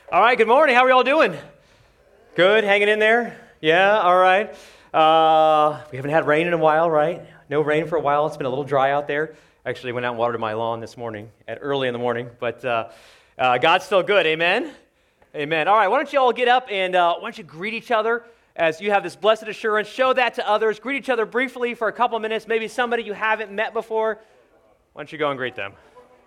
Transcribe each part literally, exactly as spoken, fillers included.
All right, good morning. How are y'all doing? Good, hanging in there? Yeah, all right. Uh, we haven't had rain in a while, right? No rain for a while. It's been a little dry out there. Actually went out and watered my lawn this morning, at early in the morning. But uh, uh, God's still good, amen? Amen. All right, why don't you all get up and uh, why don't you greet each other as you have this blessed assurance. Show that to others. Greet each other briefly for a couple of minutes. Maybe somebody you haven't met before. Why don't you go and greet them?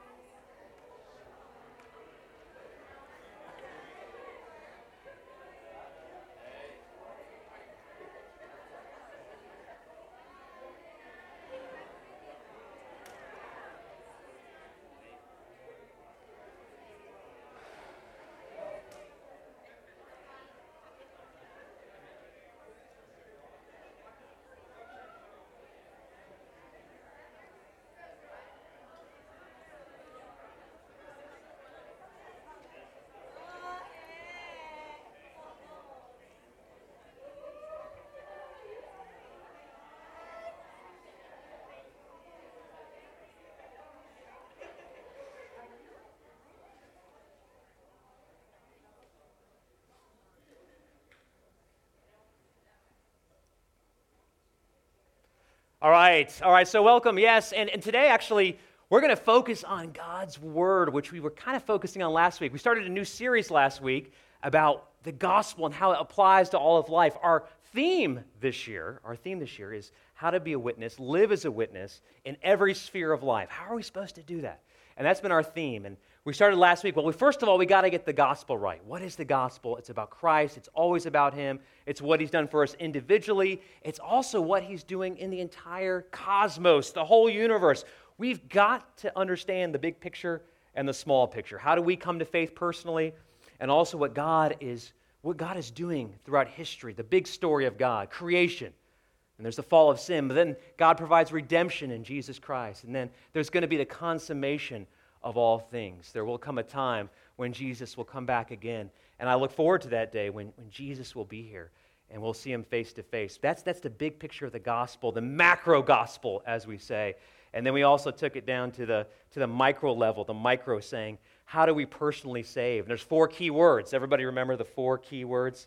All right, all right, so welcome, yes, and, and today actually we're going to focus on God's Word, which we were kind of focusing on last week. We started a new series last week about the gospel and how it applies to all of life. Our theme this year, our theme this year is how to be a witness, live as a witness in every sphere of life. How are we supposed to do that? And that's been our theme, and we started last week. Well, we, first of all, we got to get the gospel right. What is the gospel? It's about Christ. It's always about Him. It's what He's done for us individually. It's also what He's doing in the entire cosmos, the whole universe. We've got to understand the big picture and the small picture. How do we come to faith personally? And also what God is, what God is doing throughout history, the big story of God, creation. And there's the fall of sin, but then God provides redemption in Jesus Christ. And then there's going to be the consummation of all things. There will come a time when Jesus will come back again. And I look forward to that day when, when Jesus will be here and we'll see Him face to face. That's, that's the big picture of the gospel, the macro gospel, as we say. And then we also took it down to the, to the micro level, the micro saying, how do we personally save? And there's four key words. Everybody remember the four key words?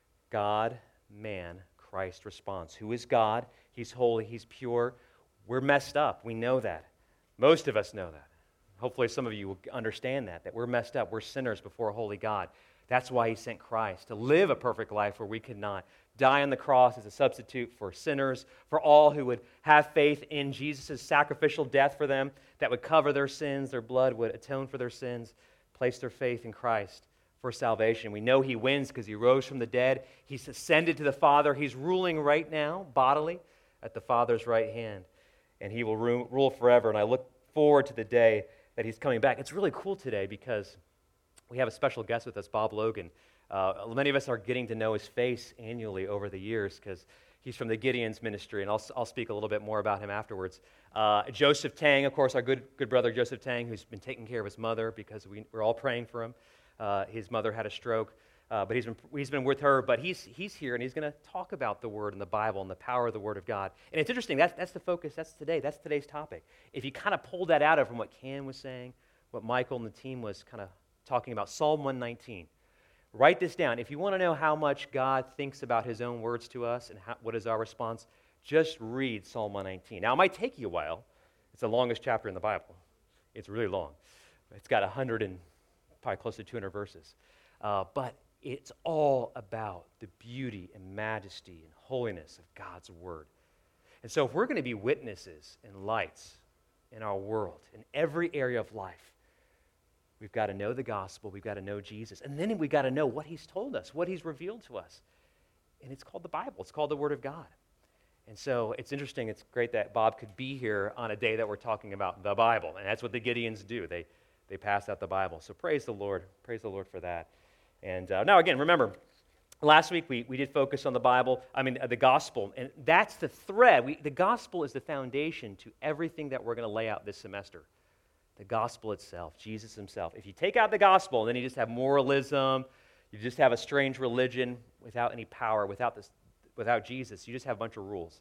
God, man, Christ response. Who is God? He's holy. He's pure. We're messed up. We know that. Most of us know that. Hopefully some of you will understand that, that we're messed up. We're sinners before a holy God. That's why He sent Christ, to live a perfect life where we could not. Die on the cross as a substitute for sinners, for all who would have faith in Jesus' sacrificial death for them, that would cover their sins, their blood would atone for their sins, place their faith in Christ for salvation. We know He wins because He rose from the dead. He's ascended to the Father. He's ruling right now, bodily, at the Father's right hand. And He will rule forever. And I look forward to the day that He's coming back. It's really cool today because we have a special guest with us, Bob Logan. Uh, many of us are getting to know his face annually over the years because he's from the Gideon's ministry, and I'll, I'll speak a little bit more about him afterwards. Uh, Joseph Tang, of course, our good good brother Joseph Tang, who's been taking care of his mother because we, we're all praying for him. Uh, his mother had a stroke, uh, but he's been he's been with her. But he's he's here, and he's going to talk about the Word and the Bible and the power of the Word of God. And it's interesting. That's that's the focus. That's today. That's today's topic. If you kind of pull that out of from what Ken was saying, what Michael and the team was kind of talking about, Psalm one nineteen. Write this down. If you want to know how much God thinks about His own words to us and how, what is our response, just read Psalm one nineteen. Now, it might take you a while. It's the longest chapter in the Bible. It's really long. It's got one hundred and probably close to two hundred verses. Uh, but it's all about the beauty and majesty and holiness of God's Word. And so if we're going to be witnesses and lights in our world, in every area of life, we've got to know the gospel, we've got to know Jesus, and then we've got to know what He's told us, what He's revealed to us. And it's called the Bible. It's called the Word of God. And so it's interesting, it's great that Bob could be here on a day that we're talking about the Bible, and that's what the Gideons do. They they pass out the Bible. So praise the Lord. Praise the Lord for that. And uh, now again, remember, last week we, we did focus on the Bible, I mean uh, the gospel, and that's the thread. We, the gospel is the foundation to everything that we're going to lay out this semester. The gospel itself, Jesus Himself. If you take out the gospel, then you just have moralism, you just have a strange religion without any power, without this, without Jesus. You just have a bunch of rules.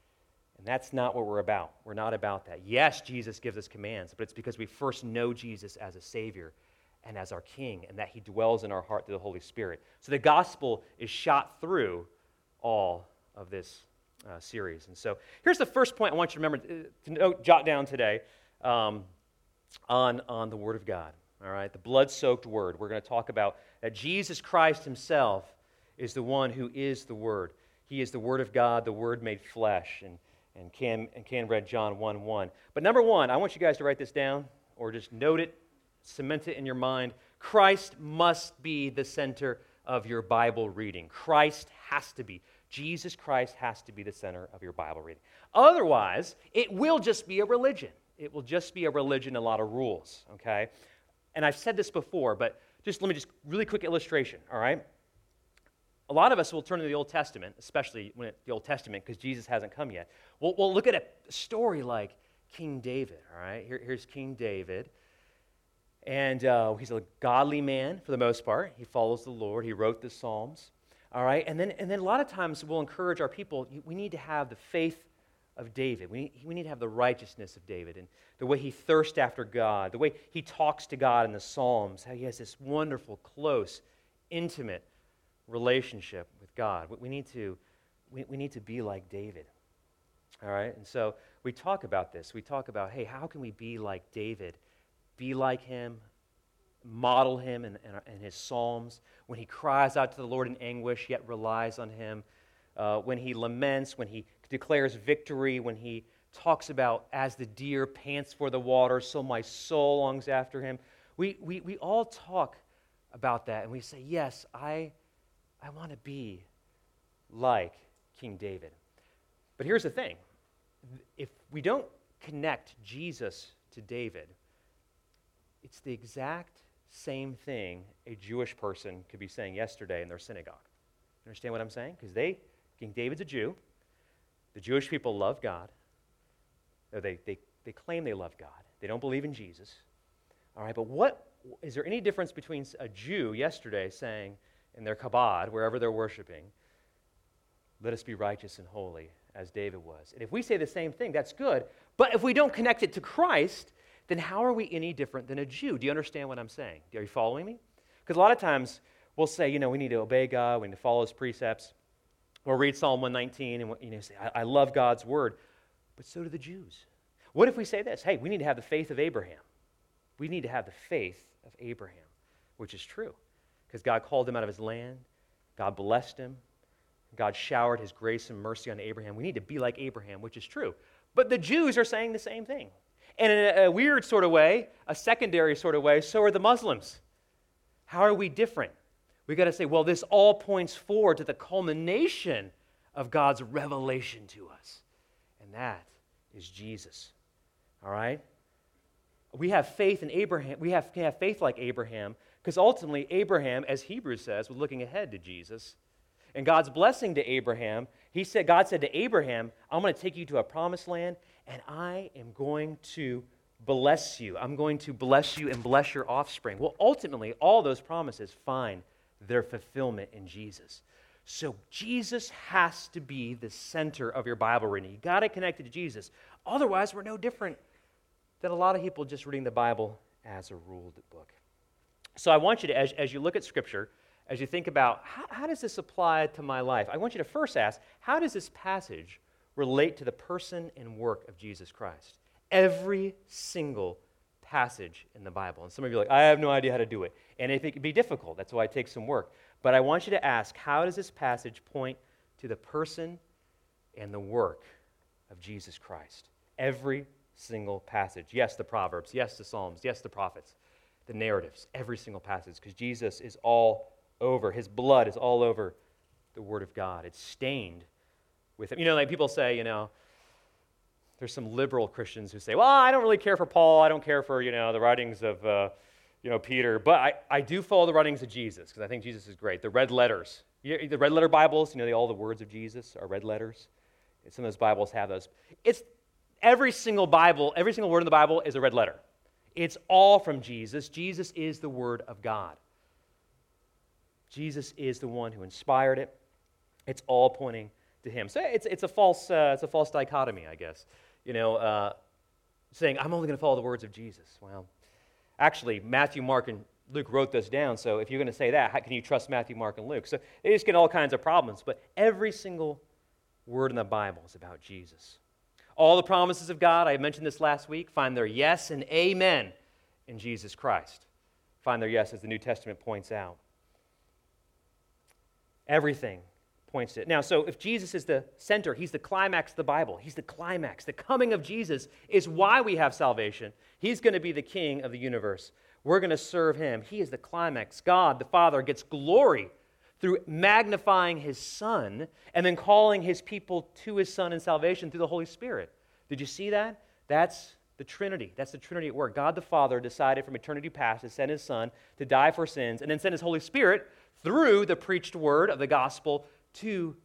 And that's not what we're about. We're not about that. Yes, Jesus gives us commands, but it's because we first know Jesus as a Savior, and as our King, and that he dwells in our heart through the Holy Spirit. So the gospel is shot through all of this uh, series. And so here's the first point I want you to remember to note, jot down today um, on, on the Word of God. All right, the blood-soaked Word. We're going to talk about that Jesus Christ himself is the one who is the Word. He is the Word of God, the Word made flesh. And, and Cam, and Cam read John one one. But number one, I want you guys to write this down or just note it, cement it in your mind. Christ must be the center of your Bible reading. Christ has to be. Jesus Christ has to be the center of your Bible reading. Otherwise, it will just be a religion. It will just be a religion, a lot of rules, okay? And I've said this before, but just let me just really quick illustration, all right? A lot of us will turn to the Old Testament, especially when it's the Old Testament, because Jesus hasn't come yet. We'll, we'll look at a story like King David, all right? Here, here's King David. And uh, he's a godly man for the most part. He follows the Lord. He wrote the Psalms, all right? And then, and then a lot of times we'll encourage our people, we need to have the faith of David. We need, we need to have the righteousness of David and the way he thirsts after God, the way he talks to God in the Psalms, how he has this wonderful, close, intimate relationship with God. We need to, we, we need to be like David, all right? And so we talk about this. We talk about, hey, how can we be like David? Be like him, model him in, in, in his Psalms, when he cries out to the Lord in anguish, yet relies on him, uh, when he laments, when he declares victory, when he talks about, as the deer pants for the water, so my soul longs after him. We, we, we all talk about that, and we say, yes, I, I want to be like King David. But here's the thing. If we don't connect Jesus to David, it's the exact same thing a Jewish person could be saying yesterday in their synagogue. You understand what I'm saying? Because they, King David's a Jew. The Jewish people love God. Or they, they, they claim they love God. They don't believe in Jesus. All right, but what is there any difference between a Jew yesterday saying in their kabod, wherever they're worshiping, let us be righteous and holy as David was? And if we say the same thing, that's good. But if we don't connect it to Christ, then how are we any different than a Jew? Do you understand what I'm saying? Are you following me? Because a lot of times we'll say, you know, we need to obey God, we need to follow his precepts. We'll read Psalm one nineteen and you know, say, I, I love God's word, but so do the Jews. What if we say this? Hey, we need to have the faith of Abraham. We need to have the faith of Abraham, which is true, because God called him out of his land. God blessed him. God showered his grace and mercy on Abraham. We need to be like Abraham, which is true. But the Jews are saying the same thing. And in a, a weird sort of way, a secondary sort of way, so are the Muslims. How are we different? We've got to say, well, this all points forward to the culmination of God's revelation to us. And that is Jesus. All right? We have faith in Abraham. We have, can have faith like Abraham, because ultimately Abraham, as Hebrews says, was looking ahead to Jesus. And God's blessing to Abraham, he said, God said to Abraham, I'm going to take you to a promised land, and I am going to bless you. I'm going to bless you and bless your offspring. Well, ultimately, all those promises find their fulfillment in Jesus. So Jesus has to be the center of your Bible reading. You got to connect it to Jesus. Otherwise, we're no different than a lot of people just reading the Bible as a ruled book. So I want you to, as, as you look at Scripture, as you think about how, how does this apply to my life, I want you to first ask, how does this passage relate to the person and work of Jesus Christ? Every single passage in the Bible. And some of you are like, I have no idea how to do it. And if it can be difficult, that's why it takes some work. But I want you to ask, how does this passage point to the person and the work of Jesus Christ? Every single passage. Yes, the Proverbs. Yes, the Psalms. Yes, the prophets. The narratives. Every single passage. Because Jesus is all over. His blood is all over the Word of God. It's stained with him. You know, like people say, you know, there's some liberal Christians who say, well, I don't really care for Paul. I don't care for, you know, the writings of, uh, you know, Peter. But I, I do follow the writings of Jesus because I think Jesus is great. The red letters. You, the red letter Bibles, you know, they, all the words of Jesus are red letters. And some of those Bibles have those. It's every single Bible, every single word in the Bible is a red letter. It's all from Jesus. Jesus is the Word of God. Jesus is the one who inspired it. It's all pointing to him. So it's it's a false uh, it's a false dichotomy, I guess. You know, uh, saying I'm only going to follow the words of Jesus. Well, actually, Matthew, Mark, and Luke wrote this down, so if you're going to say that, how can you trust Matthew, Mark, and Luke? So they just get all kinds of problems, but every single word in the Bible is about Jesus. All the promises of God, I mentioned this last week, find their yes and amen in Jesus Christ. Find their yes, as the New Testament points out. Everything points to it. Now, so if Jesus is the center, he's the climax of the Bible. He's the climax. The coming of Jesus is why we have salvation. He's going to be the king of the universe. We're going to serve him. He is the climax. God, the Father, gets glory through magnifying his Son and then calling his people to his Son in salvation through the Holy Spirit. Did you see that? That's the Trinity. That's the Trinity at work. God the Father decided from eternity past to send his Son to die for sins and then send his Holy Spirit through the preached word of the gospel to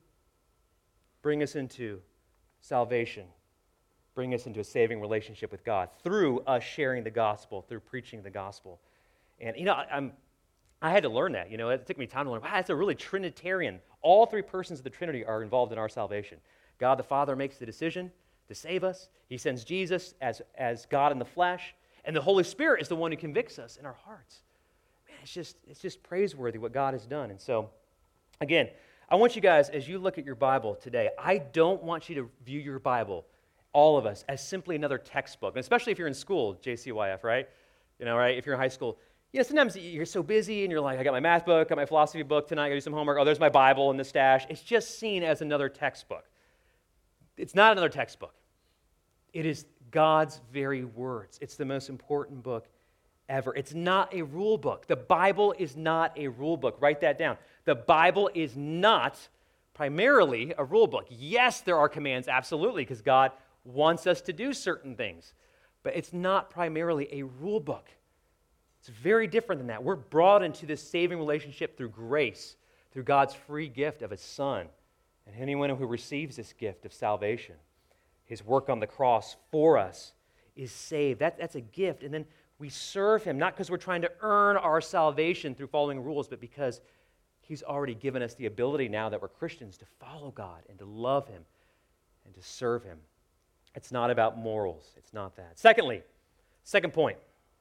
bring us into salvation, bring us into a saving relationship with God through us sharing the gospel, through preaching the gospel. And, you know, I, I'm, I had to learn that. You know, it took me time to learn, wow, that's a really Trinitarian. All three persons of the Trinity are involved in our salvation. God the Father makes the decision to save us. He sends Jesus as, as God in the flesh, and the Holy Spirit is the one who convicts us in our hearts. Man, it's just, it's just praiseworthy what God has done. And so, again, I want you guys, as you look at your Bible today, I don't want you to view your Bible, all of us, as simply another textbook, and especially if you're in school, J C Y F, right? You know, right? If you're in high school, you know, sometimes you're so busy and you're like, I got my math book, got my philosophy book tonight, I got to do some homework. Oh, there's my Bible in the stash. It's just seen as another textbook. It's not another textbook. It is God's very words. It's the most important book ever. It's not a rule book. The Bible is not a rule book. Write that down. The Bible is not primarily a rule book. Yes, there are commands, absolutely, because God wants us to do certain things. But it's not primarily a rule book. It's very different than that. We're brought into this saving relationship through grace, through God's free gift of his Son. And anyone who receives this gift of salvation, his work on the cross for us, is saved. That, that's a gift. And then we serve him, not because we're trying to earn our salvation through following rules, but because he's already given us the ability now that we're Christians to follow God and to love him and to serve him. It's not about morals. It's not that. Secondly, second point.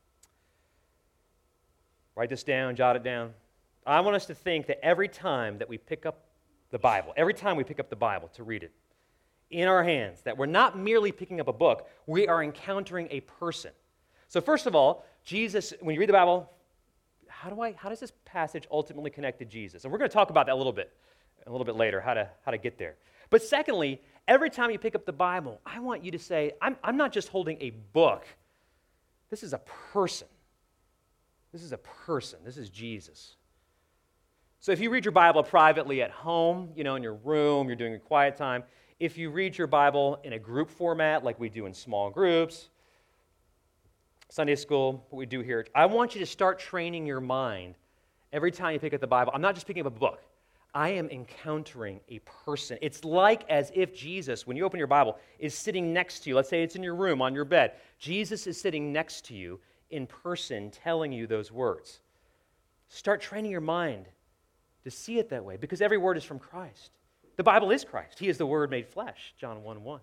Write this down, jot it down. I want us to think that every time that we pick up the Bible, every time we pick up the Bible to read it in our hands, that we're not merely picking up a book, we are encountering a person. So first of all, Jesus, when you read the Bible, how do I, how does this passage ultimately connect to Jesus? And we're going to talk about that a little bit, a little bit later, how to, how to get there. But secondly, every time you pick up the Bible, I want you to say, I'm, I'm not just holding a book. This is a person. This is a person. This is Jesus. So if you read your Bible privately at home, you know, in your room, you're doing a quiet time, if you read your Bible in a group format like we do in small groups, Sunday school, what we do here, I want you to start training your mind every time you pick up the Bible. I'm not just picking up a book. I am encountering a person. It's like as if Jesus, when you open your Bible, is sitting next to you. Let's say it's in your room, on your bed. Jesus is sitting next to you in person telling you those words. Start training your mind to see it that way because every word is from Christ. The Bible is Christ. He is the Word made flesh, John one one.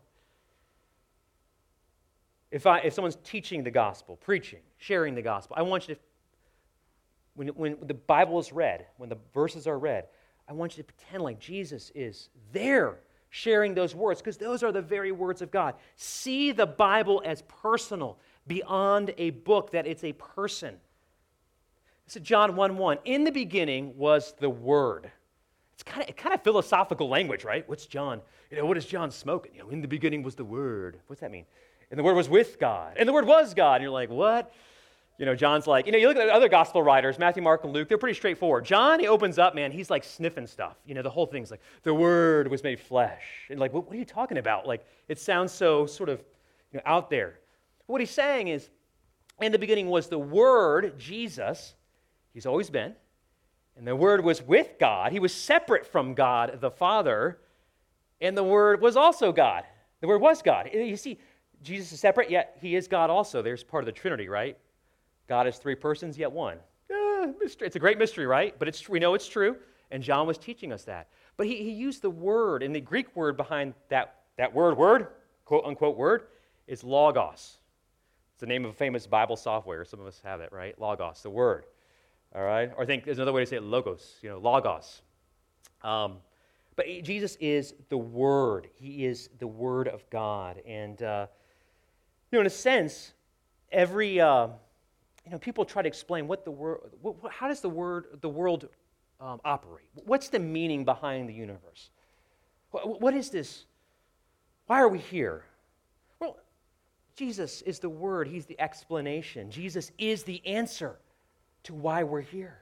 If, I, if someone's teaching the gospel, preaching, sharing the gospel, I want you to, when, when the Bible is read, when the verses are read, I want you to pretend like Jesus is there sharing those words because those are the very words of God. See the Bible as personal, beyond a book, that it's a person. This is John one one. In the beginning was the Word. It's kind of kind of philosophical language, right? What's John? You know, what is John smoking? You know, in the beginning was the Word. What's that mean? And the Word was with God. And the Word was God. And you're like, what? You know, John's like, you know, you look at other gospel writers, Matthew, Mark, and Luke, they're pretty straightforward. John, he opens up, man, he's like sniffing stuff. You know, the whole thing's like, the Word was made flesh. And like, what, what are you talking about? Like, it sounds so sort of, you know, out there. What he's saying is, in the beginning was the Word, Jesus. He's always been. And the Word was with God. He was separate from God the Father. And the Word was also God. The Word was God. You see, Jesus is separate, yet he is God also. There's part of the Trinity, right? God is three persons, yet one. Eh, mystery. It's a great mystery, right? But it's we know it's true, and John was teaching us that. But he, he used the word, and the Greek word behind that, that word, word, quote-unquote word, is logos. It's the name of a famous Bible software. Some of us have it, right? Logos, the word. all right? Or I think there's another way to say it, logos, you know, logos. Um, but Jesus is the Word. He is the Word of God. And, uh, you know, in a sense, every, uh, you know, people try to explain what the word, what, how does the word, the world um, operate? What's the meaning behind the universe? What, what is this? Why are we here? Well, Jesus is the Word. He's the explanation. Jesus is the answer to why we're here.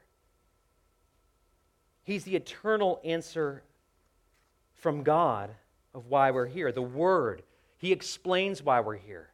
He's the eternal answer from God of why we're here. The Word. He explains why we're here.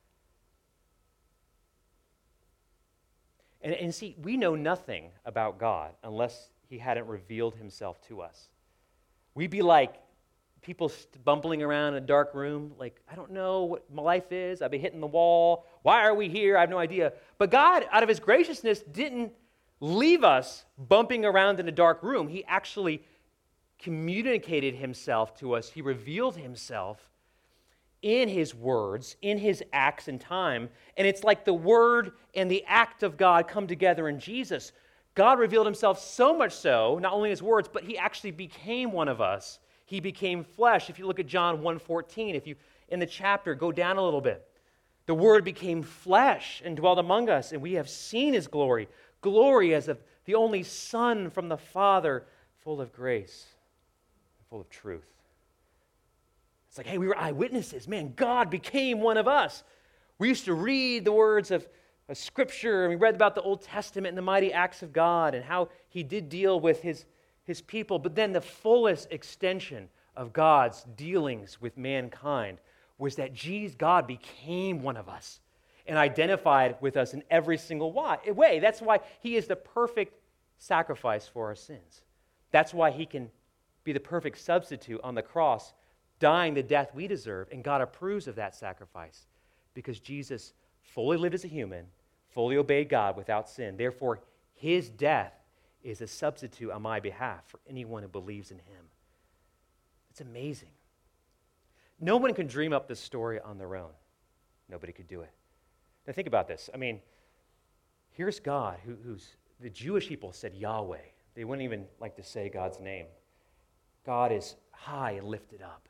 And, and see, we know nothing about God unless He hadn't revealed Himself to us. We'd be like people bumbling around in a dark room, like, I don't know what my life is. I've been hitting the wall. Why are we here? I have no idea. But God, out of His graciousness, didn't leave us bumping around in a dark room. He actually communicated Himself to us. He revealed Himself in His words, in His acts and time. And it's like the Word and the act of God come together in Jesus. God revealed Himself so much so, not only in His words, but He actually became one of us. He became flesh. If you look at John one fourteen, if you, in the chapter, go down a little bit. The Word became flesh and dwelt among us, and we have seen His glory. Glory as of the only Son from the Father, full of grace and full of truth. It's like, hey, we were eyewitnesses. Man, God became one of us. We used to read the words of, of Scripture, and we read about the Old Testament and the mighty acts of God and how He did deal with His, his people. But then the fullest extension of God's dealings with mankind was that Jesus, God became one of us and identified with us in every single way. That's why He is the perfect sacrifice for our sins. That's why He can be the perfect substitute on the cross, dying the death we deserve, and God approves of that sacrifice because Jesus fully lived as a human, fully obeyed God without sin. Therefore, His death is a substitute on my behalf for anyone who believes in Him. It's amazing. No one can dream up this story on their own. Nobody could do it. Now think about this. I mean, here's God, who, who's, the Jewish people said Yahweh. They wouldn't even like to say God's name. God is high and lifted up.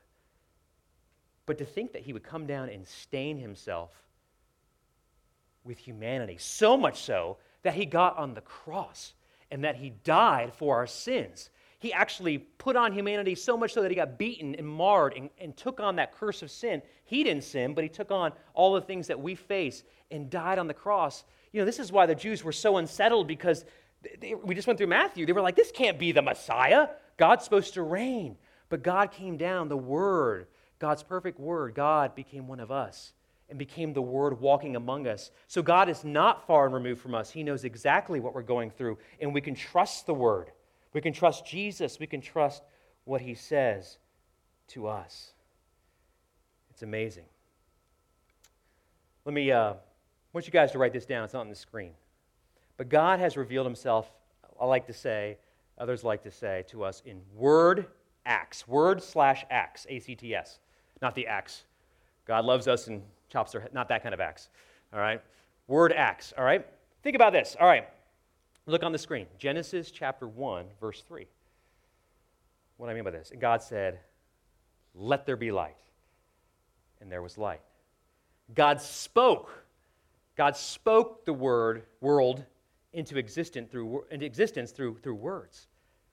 But to think that He would come down and stain Himself with humanity, so much so that He got on the cross and that He died for our sins. He actually put on humanity so much so that He got beaten and marred and, and took on that curse of sin. He didn't sin, but He took on all the things that we face and died on the cross. You know, this is why the Jews were so unsettled, because they, they, we just went through Matthew. They were like, this can't be the Messiah. God's supposed to reign. But God came down, the Word, God's perfect Word, God became one of us and became the Word walking among us. So God is not far and removed from us. He knows exactly what we're going through, and we can trust the Word. We can trust Jesus. We can trust what He says to us. It's amazing. Let me, uh, I want you guys to write this down. It's not on the screen. But God has revealed Himself, I like to say, others like to say, to us in Word acts. Word slash acts, A C T S. Not the axe. God loves us and chops our head. Not that kind of axe. All right? Word acts. All right? Think about this. All right. Look on the screen. Genesis chapter one, verse three. What do I mean by this? And God said, let there be light. And there was light. God spoke. God spoke the word, world into existence through, into existence through, through words.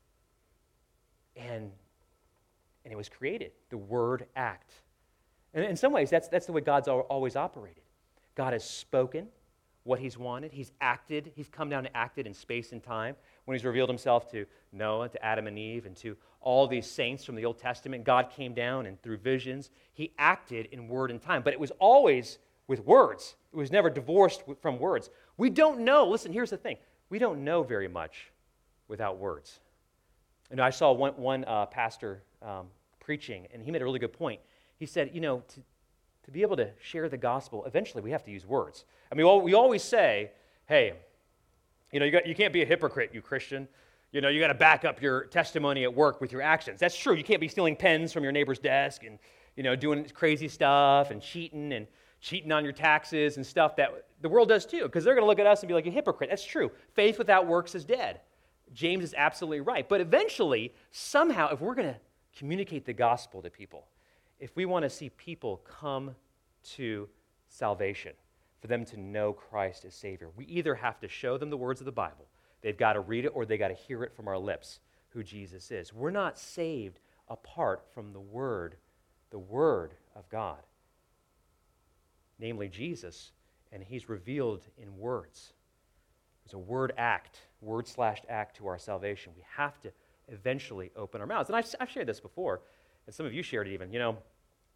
And, and it was created. The word act. And in some ways, that's, that's the way God's always operated. God has spoken what He's wanted. He's acted. He's come down and acted in space and time. When He's revealed Himself to Noah, to Adam and Eve, and to all these saints from the Old Testament, God came down and through visions, He acted in word and time. But it was always with words. It was never divorced from words. We don't know. Listen, here's the thing. We don't know very much without words. You know, I saw one, one uh, pastor um, preaching, and he made a really good point. He said, you know, to, to be able to share the gospel, eventually we have to use words. I mean, we always say, hey, you know, you, got, you can't be a hypocrite, you Christian. You know, you got to back up your testimony at work with your actions. That's true. You can't be stealing pens from your neighbor's desk and, you know, doing crazy stuff and cheating and, cheating on your taxes and stuff that the world does too, because they're going to look at us and be like, "You hypocrite." That's true. Faith without works is dead. James is absolutely right. But eventually, somehow, if we're going to communicate the gospel to people, if we want to see people come to salvation, for them to know Christ as Savior, we either have to show them the words of the Bible, they've got to read it, or they got to hear it from our lips, who Jesus is. We're not saved apart from the Word, the Word of God, namely Jesus, and He's revealed in words. There's a word act, word slash act to our salvation. We have to eventually open our mouths. And I've, I've shared this before, and some of you shared it even. You know,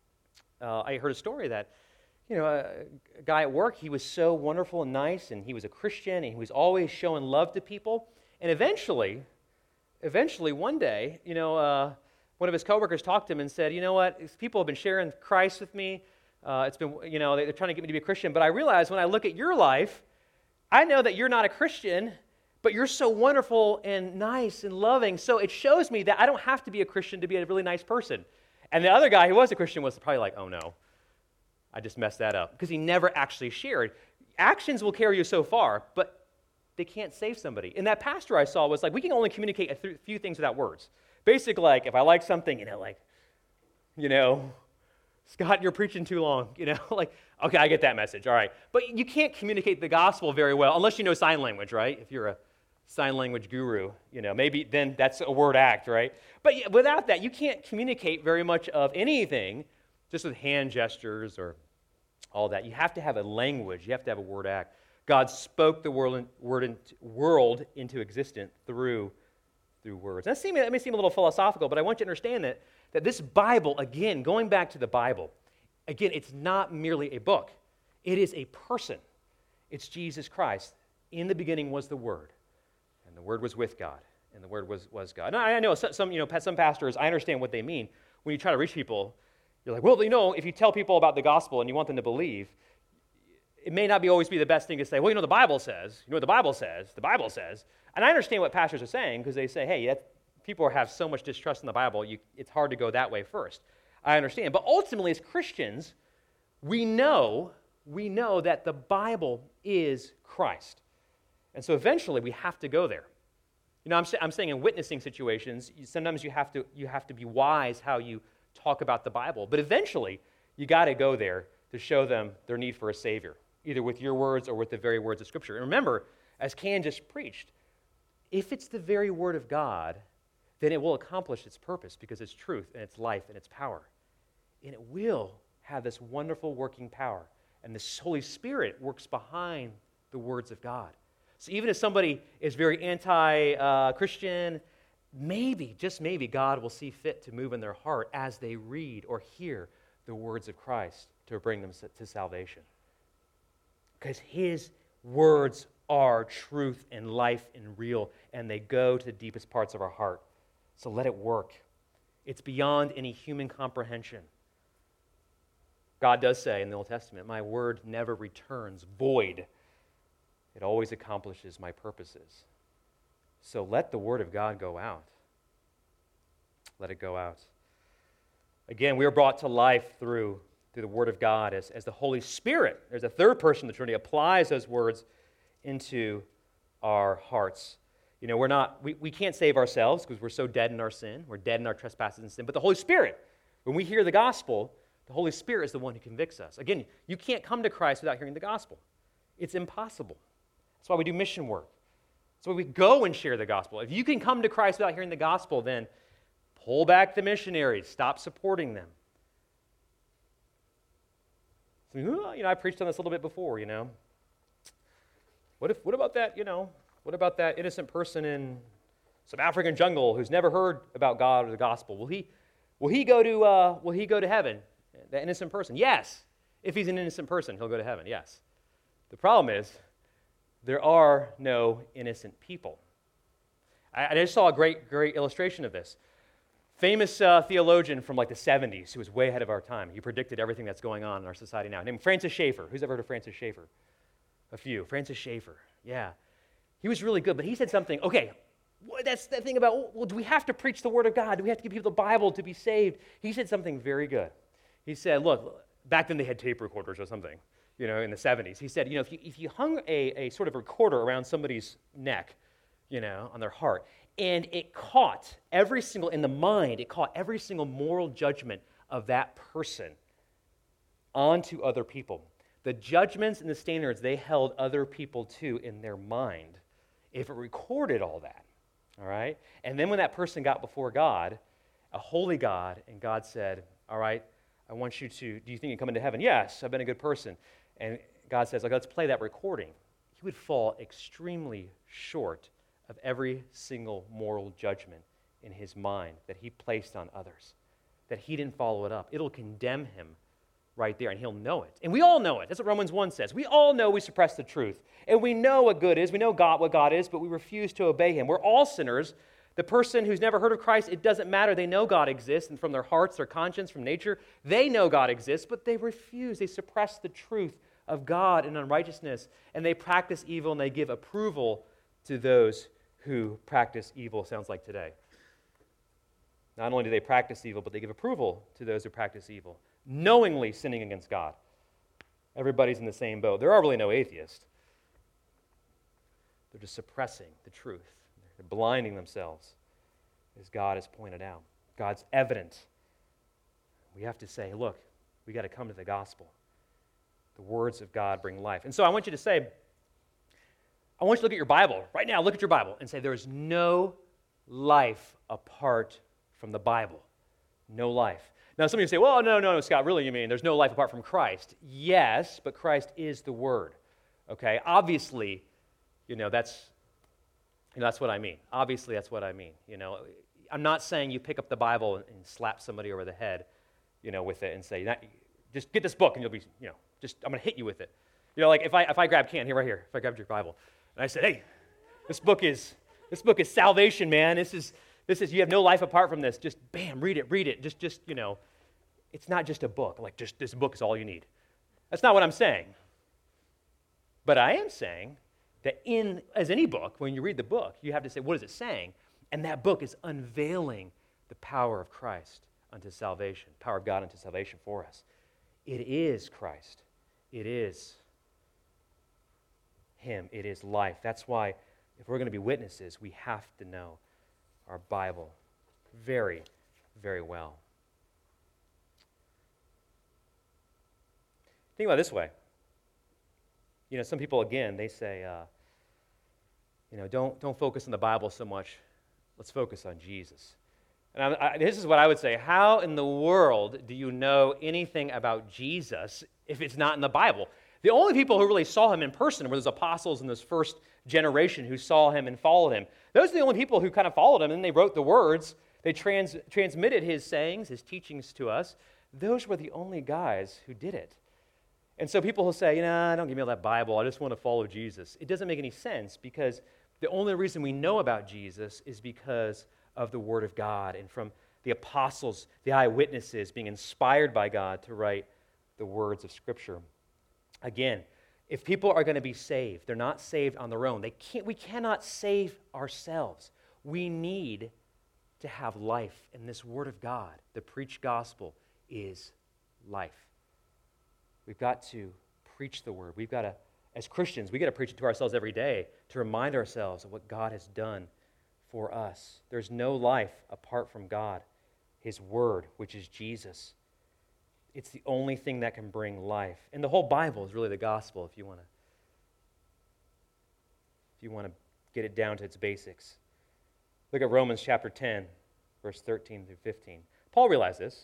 uh, I heard a story that, you know, a, a guy at work, he was so wonderful and nice, and he was a Christian, and he was always showing love to people. And eventually, eventually one day, you know, uh, one of his coworkers talked to him and said, "You know what, these people have been sharing Christ with me. Uh, it's been, you know, they're trying to get me to be a Christian, but I realize when I look at your life, I know that you're not a Christian, but you're so wonderful and nice and loving, so it shows me that I don't have to be a Christian to be a really nice person." And the other guy who was a Christian was probably like, "Oh no, I just messed that up," because he never actually shared. Actions will carry you so far, but they can't save somebody. And that pastor I saw was like, we can only communicate a th- few things without words. Basically, like, if I like something, you know, like, you know, "Scott, you're preaching too long," you know, like, okay, I get that message, all right. But you can't communicate the gospel very well unless you know sign language, right? If you're a sign language guru, you know, maybe then that's a word act, right? But yeah, without that, you can't communicate very much of anything just with hand gestures or all that. You have to have a language. You have to have a word act. God spoke the world, word in, world into existence through, through words. That, seem, that may seem a little philosophical, but I want you to understand that, that this Bible, again, going back to the Bible, again, it's not merely a book. It is a person. It's Jesus Christ. In the beginning was the Word, and the Word was with God, and the Word was, was God. Now, I know some, you know, some pastors, I understand what they mean. When you try to reach people, you're like, well, you know, if you tell people about the gospel and you want them to believe, it may not be always be the best thing to say, well, you know, the Bible says, you know what the Bible says, the Bible says. And I understand what pastors are saying, because they say, hey, that, people have so much distrust in the Bible, you, it's hard to go that way first. I understand. But ultimately, as Christians, we know, we know that the Bible is Christ. And so eventually we have to go there. You know, I'm, I'm saying in witnessing situations, sometimes you have to you have to be wise how you talk about the Bible. But eventually, you got to go there to show them their need for a Savior, either with your words or with the very words of Scripture. And remember, as Ken just preached, if it's the very Word of God, then it will accomplish its purpose because it's truth and it's life and it's power. And it will have this wonderful working power. And this Holy Spirit works behind the words of God. So even if somebody is very anti-Christian, uh, maybe, just maybe, God will see fit to move in their heart as they read or hear the words of Christ to bring them to salvation. Because His words are truth and life and real, and they go to the deepest parts of our heart. So let it work. It's beyond any human comprehension. God does say in the Old Testament, "My word never returns void. It always accomplishes my purposes." So let the word of God go out. Let it go out. Again, we are brought to life through, through the word of God as, as the Holy Spirit. There's a third person of the Trinity applies those words into our hearts. You know, we're not, we, we can't save ourselves because we're so dead in our sin. We're dead in our trespasses and sin. But the Holy Spirit, when we hear the gospel, the Holy Spirit is the one who convicts us. Again, you can't come to Christ without hearing the gospel. It's impossible. That's why we do mission work. That's why we go and share the gospel. If you can come to Christ without hearing the gospel, then pull back the missionaries. Stop supporting them. So, you know, I preached on this a little bit before, you know. What if? What about that, you know, what about that innocent person in some African jungle who's never heard about God or the gospel? Will he, will he go to, uh, will he go to heaven? That innocent person? Yes. If he's an innocent person, he'll go to heaven, yes. The problem is, there are no innocent people. I, I just saw a great, great illustration of this. Famous uh, theologian from like the seventies who was way ahead of our time. He predicted everything that's going on in our society now. Named Francis Schaeffer. Who's ever heard of Francis Schaeffer? A few. Francis Schaeffer. Yeah. He was really good, but he said something, okay, that's the thing about, well, do we have to preach the Word of God? Do we have to give people the Bible to be saved? He said something very good. He said, look, back then they had tape recorders or something, you know, in the seventies. He said, you know, if you, if you hung a, a sort of recorder around somebody's neck, you know, on their heart, and it caught every single, in the mind, it caught every single moral judgment of that person onto other people. The judgments and the standards they held other people to in their mind, if it recorded all that, all right? And then when that person got before God, a holy God, and God said, all right, I want you to, do you think you can come into heaven? Yes, I've been a good person. And God says, like, let's play that recording. He would fall extremely short of every single moral judgment in his mind that he placed on others, that he didn't follow it up. It'll condemn him right there, and he'll know it. And we all know it. That's what Romans one says. We all know we suppress the truth, and we know what good is. We know God, what God is, but we refuse to obey him. We're all sinners. The person who's never heard of Christ, it doesn't matter. They know God exists, and from their hearts, their conscience, from nature, they know God exists, but they refuse. They suppress the truth of God in unrighteousness, and they practice evil, and they give approval to those who practice evil, sounds like today. Not only do they practice evil, but they give approval to those who practice evil, knowingly sinning against God. Everybody's in the same boat. There are really no atheists. They're just suppressing the truth. They're blinding themselves, as God has pointed out. God's evident. We have to say, look, we got to come to the gospel. The words of God bring life. And so I want you to say, I want you to look at your Bible. Right now, look at your Bible and say, there is no life apart from the Bible. No life. Now, some of you say, well, no, no, no, Scott, really, you mean there's no life apart from Christ? Yes, but Christ is the Word. Okay? Obviously, you know, that's, you know, that's what I mean. Obviously, that's what I mean. You know, I'm not saying you pick up the Bible and, and slap somebody over the head, you know, with it and say, just get this book and you'll be, you know, just, I'm going to hit you with it. You know, like if I if I grab Ken, here, right here, if I grabbed your Bible, and I said, hey, this book is, this book is salvation, man. This is, this is, you have no life apart from this. Just, bam, read it, read it. Just, just, you know, it's not just a book. Like, just this book is all you need. That's not what I'm saying. But I am saying that in, as any book, when you read the book, you have to say, what is it saying? And that book is unveiling the power of Christ unto salvation, power of God unto salvation for us. It is Christ. It is Him. It is life. That's why if we're going to be witnesses, we have to know our Bible very, very well. Think about it this way. You know, some people, again, they say, uh, you know, don't, don't focus on the Bible so much. Let's focus on Jesus. And I, I, this is what I would say. How in the world do you know anything about Jesus if it's not in the Bible? The only people who really saw him in person were those apostles in this first generation who saw him and followed him. Those are the only people who kind of followed him, and they wrote the words. They trans, transmitted his sayings, his teachings to us. Those were the only guys who did it. And so people who say, you know, don't give me all that Bible. I just want to follow Jesus. It doesn't make any sense because the only reason we know about Jesus is because of the Word of God and from the apostles, the eyewitnesses being inspired by God to write the words of Scripture. Again, if people are going to be saved, they're not saved on their own. They can't, we cannot save ourselves. We need to have life. And this Word of God, the preached gospel, is life. We've got to preach the Word. We've got to, as Christians, we've got to preach it to ourselves every day to remind ourselves of what God has done for us. There's no life apart from God, His Word, which is Jesus. It's the only thing that can bring life. And the whole Bible is really the gospel if you want to if you want to get it down to its basics. Look at Romans chapter ten, verse thirteen through fifteen. Paul realized this.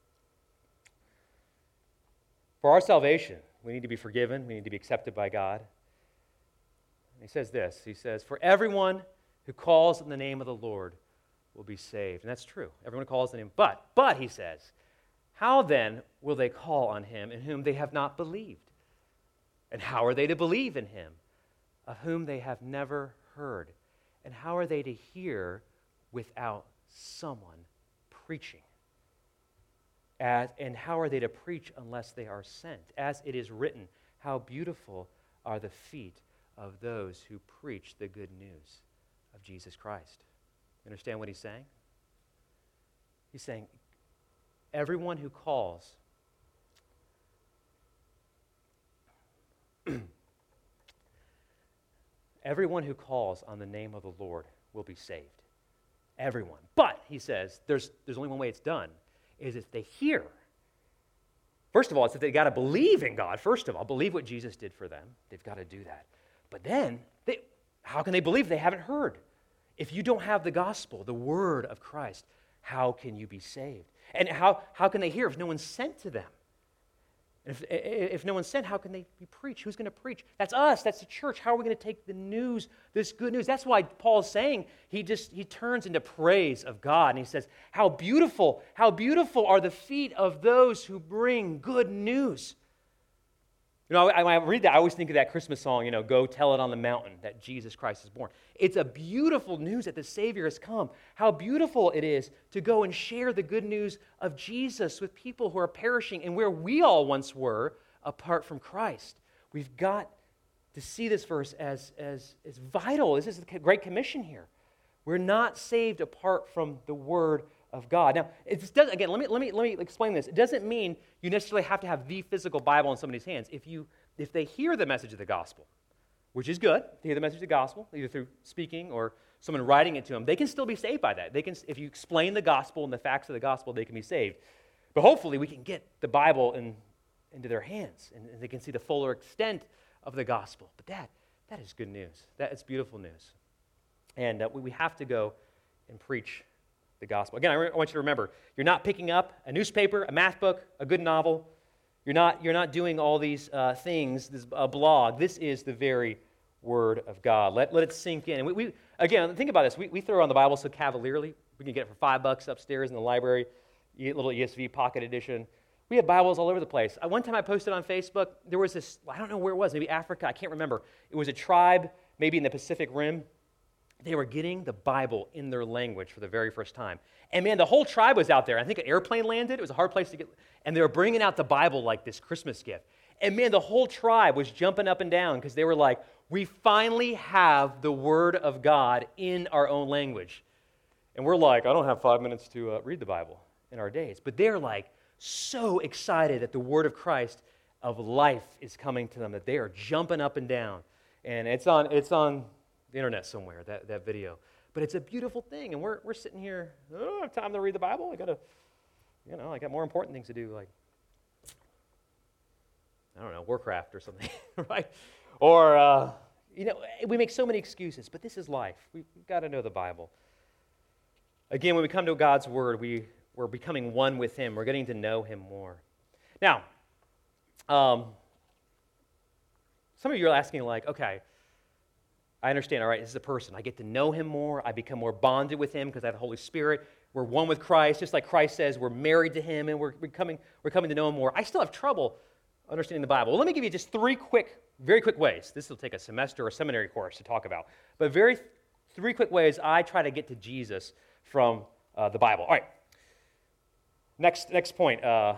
For our salvation, we need to be forgiven. We need to be accepted by God. And he says this. He says, for everyone who calls on the name of the Lord will be saved. And that's true. Everyone calls the name. But, but, he says, how then will they call on him in whom they have not believed? And how are they to believe in him of whom they have never heard? And how are they to hear without someone preaching? As, and how are they to preach unless they are sent? As it is written, how beautiful are the feet of those who preach the good news of Jesus Christ. You understand what he's saying? He's saying, everyone who calls Everyone who calls on the name of the Lord will be saved. Everyone. But, he says, there's, there's only one way it's done, is if they hear. First of all, it's that they've got to believe in God. First of all, believe what Jesus did for them. They've got to do that. But then, they, how can they believe they haven't heard? If you don't have the gospel, the word of Christ, how can you be saved? And how, how can they hear if no one's sent to them? And if, if no one's sent, how can they be preached? Who's going to preach? That's us. That's the church. How are we going to take the news, this good news? That's why Paul's saying, he just he turns into praise of God. And he says, how beautiful, how beautiful are the feet of those who bring good news. You know, I, when I read that, I always think of that Christmas song, you know, go tell it on the mountain that Jesus Christ is born. It's a beautiful news that the Savior has come. How beautiful it is to go and share the good news of Jesus with people who are perishing and where we all once were apart from Christ. We've got to see this verse as, as, as vital. This is the Great Commission here. We're not saved apart from the Word of God. Now, it does, again, let me, let, me, let me explain this. It doesn't mean you necessarily have to have the physical Bible in somebody's hands. If, you, if they hear the message of the gospel, which is good, they hear the message of the gospel, either through speaking or someone writing it to them, they can still be saved by that. They can, if you explain the gospel and the facts of the gospel, they can be saved. But hopefully we can get the Bible in, into their hands, and, and they can see the fuller extent of the gospel. But that, that is good news. That is beautiful news. And uh, we, we have to go and preach the gospel. Again, I, re- I want you to remember, you're not picking up a newspaper, a math book, a good novel. You're not, you're not doing all these uh, things, this uh, blog. This is the very Word of God. Let, let it sink in. And we, we again, think about this. We, we throw on the Bible so cavalierly. We can get it for five bucks upstairs in the library, a little E S V pocket edition. We have Bibles all over the place. I, one time I posted on Facebook, there was this, I don't know where it was, maybe Africa, I can't remember. It was a tribe, maybe in the Pacific Rim. They were getting the Bible in their language for the very first time. And man, the whole tribe was out there. I think an airplane landed. It was a hard place to get. And they were bringing out the Bible like this Christmas gift. And man, the whole tribe was jumping up and down because they were like, we finally have the Word of God in our own language. And we're like, I don't have five minutes to uh, read the Bible in our days. But they're like so excited that the Word of Christ of life is coming to them that they are jumping up and down. And it's on, it's on the internet somewhere, that, that video. But it's a beautiful thing, and we're we're sitting here, I don't have time to read the Bible. I got to, you know, I got more important things to do, like, I don't know, Warcraft or something, right? Or, uh, you know, we make so many excuses, but this is life. We, we've got to know the Bible. Again, when we come to God's Word, we, we're becoming one with Him. We're getting to know Him more. Now, um, some of you are asking, like, okay, I understand, all right, this is a person. I get to know Him more. I become more bonded with Him because I have the Holy Spirit. We're one with Christ, just like Christ says, we're married to Him, and we're becoming, we're coming to know Him more. I still have trouble understanding the Bible. Well, let me give you just three quick, very quick ways. This will take a semester or seminary course to talk about. But very three quick ways I try to get to Jesus from uh, the Bible. All right, next, next point. Uh,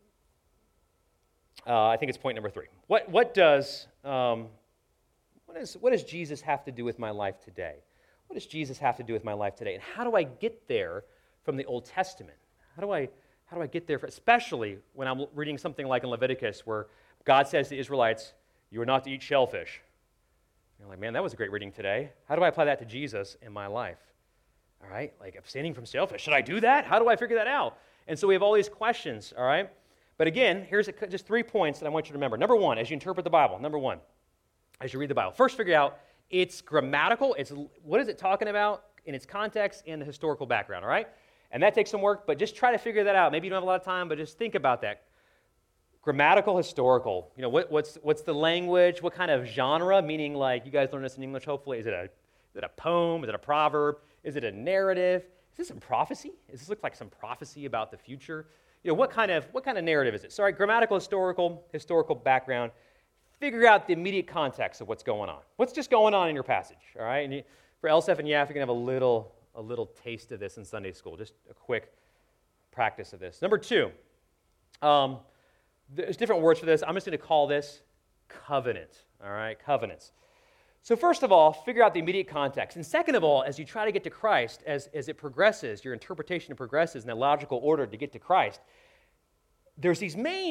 uh, I think it's point number three. What, what does... Um, What, is, what does Jesus have to do with my life today? What does Jesus have to do with my life today? And how do I get there from the Old Testament? How do I, how do I get there, for, especially when I'm reading something like in Leviticus where God says to the Israelites, you are not to eat shellfish. You're like, man, that was a great reading today. How do I apply that to Jesus in my life? All right, like abstaining from shellfish. Should I do that? How do I figure that out? And so we have all these questions, all right? But again, here's a, just three points that I want you to remember. Number one, as you interpret the Bible, number one, as you read the Bible, first figure out it's grammatical. It's what is it talking about in its context and the historical background, all right? And that takes some work, but just try to figure that out. Maybe you don't have a lot of time, but just think about that. Grammatical, historical. You know, what, what's what's the language? What kind of genre? Meaning, like, you guys learn this in English, hopefully. Is it a, is it a poem? Is it a proverb? Is it a narrative? Is this some prophecy? Does this look like some prophecy about the future? You know, what kind of what kind of narrative is it? Sorry, grammatical, historical, historical background. Figure out the immediate context of what's going on. What's just going on in your passage, all right? And you, for Elsef and Yaf, you're going to have a little, a little taste of this in Sunday school, just a quick practice of this. Number two, um, there's different words for this. I'm just going to call this covenant, all right? Covenants. So first of all, figure out the immediate context. And second of all, as you try to get to Christ, as, as it progresses, your interpretation progresses in a logical order to get to Christ, there's these main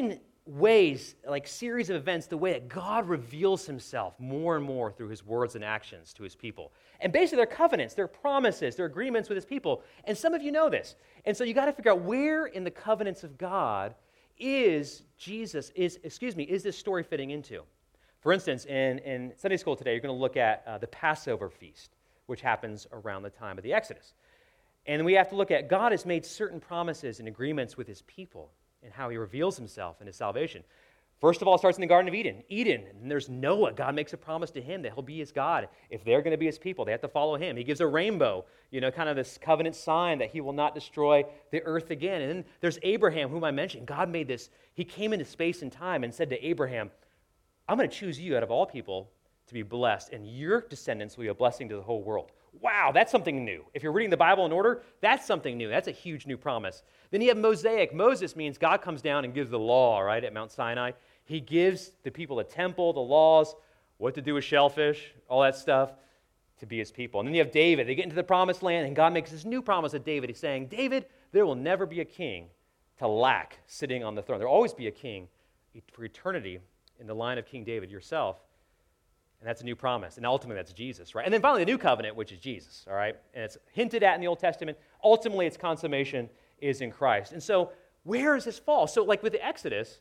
ways, like series of events, the way that God reveals himself more and more through his words and actions to his people. And basically they're covenants, they're promises, they're agreements with his people. And some of you know this. And so you got to figure out where in the covenants of God is Jesus, is, excuse me, is this story fitting into? For instance, in, in Sunday school today, you're going to look at uh, the Passover feast, which happens around the time of the Exodus. And we have to look at God has made certain promises and agreements with his people and how he reveals himself in his salvation. First of all, it starts in the Garden of Eden. Eden, and there's Noah. God makes a promise to him that he'll be his God. If they're going to be his people, they have to follow him. He gives a rainbow, you know, kind of this covenant sign that he will not destroy the earth again. And then there's Abraham, whom I mentioned. God made this. He came into space and time and said to Abraham, I'm going to choose you out of all people to be blessed, and your descendants will be a blessing to the whole world. Wow, that's something new. If you're reading the Bible in order, that's something new. That's a huge new promise. Then you have Mosaic. Moses means God comes down and gives the law, right, at Mount Sinai. He gives the people a temple, the laws, what to do with shellfish, all that stuff, to be his people. And then you have David. They get into the promised land, and God makes this new promise to David. He's saying, David, there will never be a king to lack sitting on the throne. There will always be a king for eternity in the line of King David, yourself. And that's a new promise. And ultimately, that's Jesus, right? And then finally, the new covenant, which is Jesus, all right? And it's hinted at in the Old Testament. Ultimately, its consummation is in Christ. And so, where does this fall? So, like with the Exodus,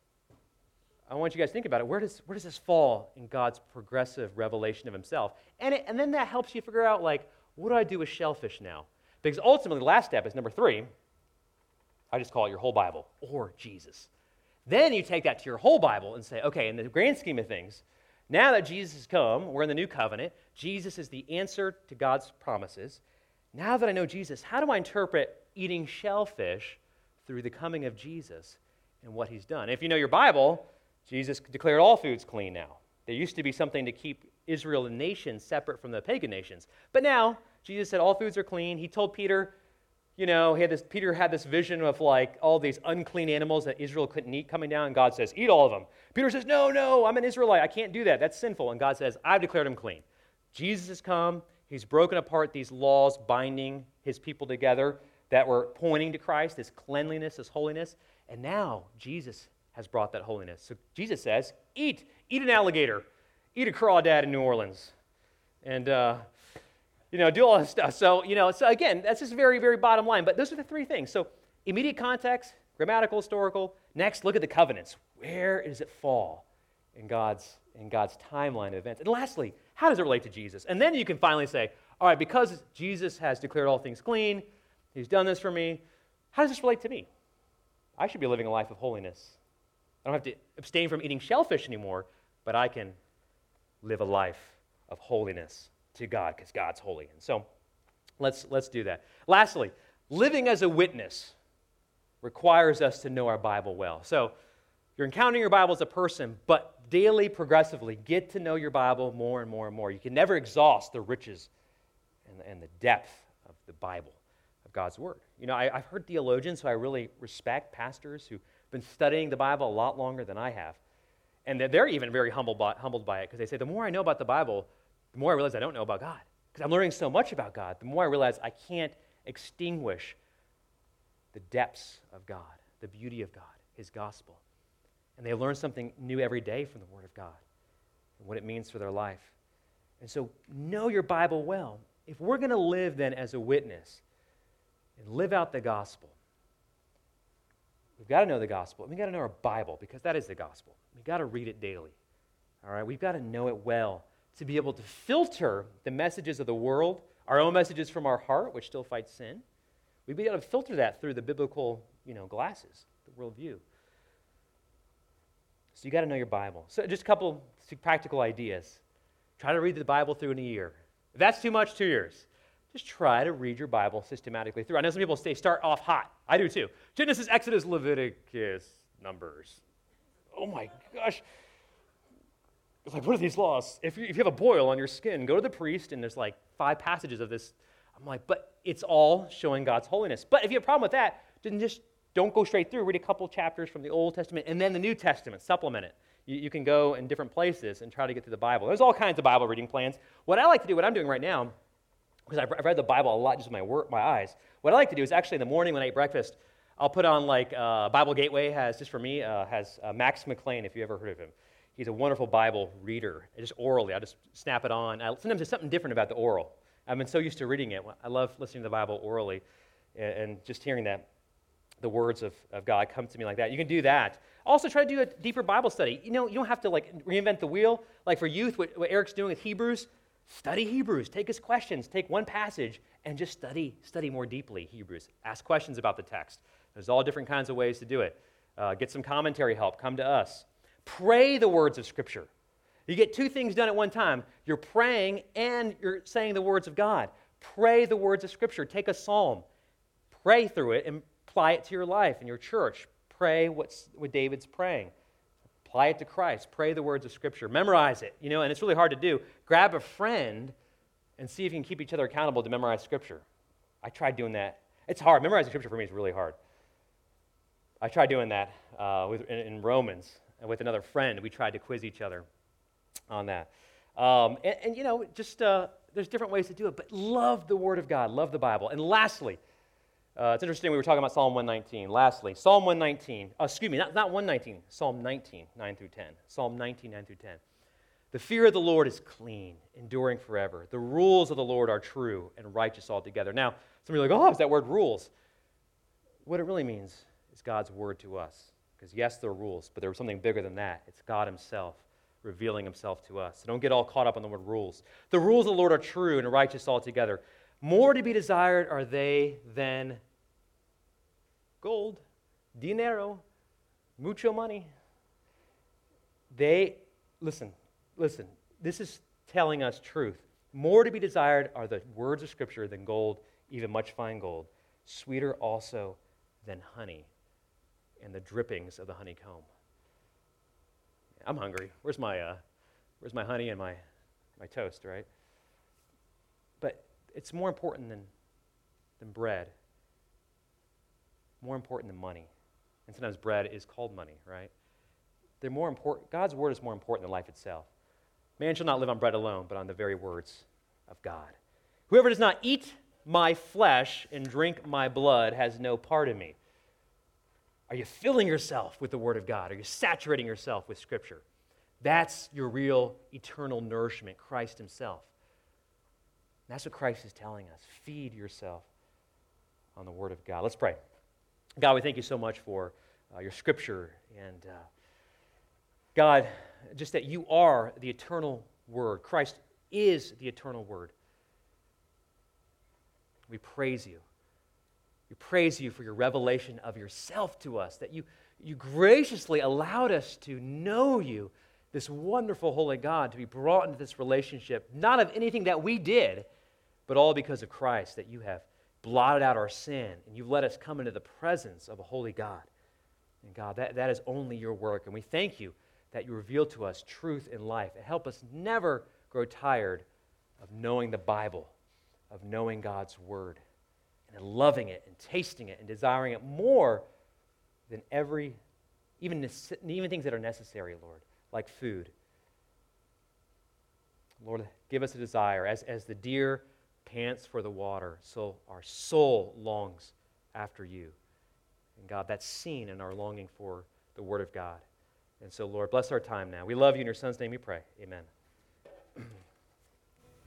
I want you guys to think about it. Where does, where does this fall in God's progressive revelation of himself? And, it, and then that helps you figure out, like, what do I do with shellfish now? Because ultimately, the last step is number three. I just call it your whole Bible, or Jesus. Then you take that to your whole Bible and say, okay, in the grand scheme of things, now that Jesus has come, we're in the new covenant, Jesus is the answer to God's promises. Now that I know Jesus, how do I interpret eating shellfish through the coming of Jesus and what he's done? If you know your Bible, Jesus declared all foods clean now. There used to be something to keep Israel, the nation, separate from the pagan nations. But now, Jesus said all foods are clean. He told Peter, you know, he had this, Peter had this vision of like all these unclean animals that Israel couldn't eat coming down, and God says, eat all of them. Peter says, no, no, I'm an Israelite. I can't do that. That's sinful. And God says, I've declared him clean. Jesus has come. He's broken apart these laws binding his people together that were pointing to Christ, this cleanliness, this holiness. And now Jesus has brought that holiness. So Jesus says, eat. Eat an alligator. Eat a crawdad in New Orleans. And, uh, you know, do all this stuff. So, you know, so again, that's just very, very bottom line. But those are the three things. So immediate context, grammatical, historical. Next, look at the covenants. Where does it fall in God's, in God's timeline of events? And lastly, how does it relate to Jesus? And then you can finally say, all right, because Jesus has declared all things clean, he's done this for me, how does this relate to me? I should be living a life of holiness. I don't have to abstain from eating shellfish anymore, but I can live a life of holiness to God because God's holy. And so let's, let's do that. Lastly, living as a witness requires us to know our Bible well. So you're encountering your Bible as a person, but daily, progressively, get to know your Bible more and more and more. You can never exhaust the riches and, and the depth of the Bible, of God's Word. You know, I, I've heard theologians who I really respect, pastors who've been studying the Bible a lot longer than I have. And they're even very humbled by, humbled by it because they say, the more I know about the Bible, the more I realize I don't know about God. Because I'm learning so much about God, the more I realize I can't extinguish the depths of God, the beauty of God, his gospel. And they learn something new every day from the Word of God and what it means for their life. And so know your Bible well. If we're going to live then as a witness and live out the gospel, we've got to know the gospel. We've got to know our Bible because that is the gospel. We've got to read it daily. All right? We've got to know it well to be able to filter the messages of the world, our own messages from our heart, which still fights sin. We've got to filter that through the biblical, you know, glasses, the worldview. So you got to know your Bible. So just a couple practical ideas. Try to read the Bible through in a year. If that's too much, two years. Just try to read your Bible systematically through. I know some people say start off hot. I do too. Genesis, Exodus, Leviticus, Numbers. Oh my gosh. It's like, what are these laws? If you, if you have a boil on your skin, go to the priest, and there's like five passages of this. I'm like, but it's all showing God's holiness. But if you have a problem with that, then just don't go straight through. Read a couple chapters from the Old Testament and then the New Testament. Supplement it. You, you can go in different places and try to get through the Bible. There's all kinds of Bible reading plans. What I like to do, what I'm doing right now, because I've, I've read the Bible a lot just with my work, my eyes, what I like to do is actually in the morning when I eat breakfast, I'll put on like uh, Bible Gateway has, just for me, uh, has uh, Max McLean, if you ever heard of him. He's a wonderful Bible reader, just orally. I just snap it on. I, sometimes there's something different about the oral. I've been so used to reading it. I love listening to the Bible orally and, and just hearing that the words of, of God come to me like that. You can do that. Also, try to do a deeper Bible study. You know, you don't have to like reinvent the wheel. Like for youth, what, what Eric's doing with Hebrews, study Hebrews. Take his questions. Take one passage and just study, study more deeply Hebrews. Ask questions about the text. There's all different kinds of ways to do it. Uh, get some commentary help. Come to us. Pray the words of Scripture. You get two things done at one time. You're praying and you're saying the words of God. Pray the words of Scripture. Take a psalm. Pray through it and apply it to your life and your church. Pray what's, what David's praying. Apply it to Christ. Pray the words of Scripture. Memorize it. You know, and it's really hard to do. Grab a friend and see if you can keep each other accountable to memorize Scripture. I tried doing that. It's hard. Memorizing Scripture for me is really hard. I tried doing that uh, with, in, in Romans. And with another friend, we tried to quiz each other on that. Um, and, and, you know, just uh, there's different ways to do it, but love the Word of God, love the Bible. And lastly, uh, it's interesting, we were talking about Psalm one nineteen. Lastly, Psalm one nineteen, oh, excuse me, not, not one nineteen, Psalm nineteen, nine through ten. Psalm nineteen, nine through ten. The fear of the Lord is clean, enduring forever. The rules of the Lord are true and righteous altogether. Now, some of you are like, oh, is that word rules? What it really means is God's word to us. Because yes, there are rules, but there's something bigger than that. It's God himself revealing himself to us. So don't get all caught up on the word rules. The rules of the Lord are true and righteous altogether. More to be desired are they than gold, dinero, mucho money. They, listen, listen, this is telling us truth. More to be desired are the words of Scripture than gold, even much fine gold. Sweeter also than honey and the drippings of the honeycomb. I'm hungry. Where's my uh, where's my honey and my my toast, right? But it's more important than than bread. More important than money. And sometimes bread is called money, right? They're more important. God's word is more important than life itself. Man shall not live on bread alone, but on the very words of God. Whoever does not eat my flesh and drink my blood has no part in me. Are you filling yourself with the Word of God? Are you saturating yourself with Scripture? That's your real eternal nourishment, Christ himself. That's what Christ is telling us. Feed yourself on the Word of God. Let's pray. God, we thank you so much for uh, your Scripture. And uh, God, just that you are the eternal Word. Christ is the eternal Word. We praise you. We praise you for your revelation of yourself to us, that you, you graciously allowed us to know you, this wonderful holy God, to be brought into this relationship, not of anything that we did, but all because of Christ, that you have blotted out our sin, and you've let us come into the presence of a holy God. And God, that, that is only your work, and we thank you that you reveal to us truth in life, and help us never grow tired of knowing the Bible, of knowing God's Word, and loving it and tasting it and desiring it more than every, even, even things that are necessary, Lord, like food. Lord, give us a desire. As, as the deer pants for the water, so our soul longs after you. And God, that's seen in our longing for the Word of God. And so, Lord, bless our time now. We love you. In your Son's name we pray. Amen.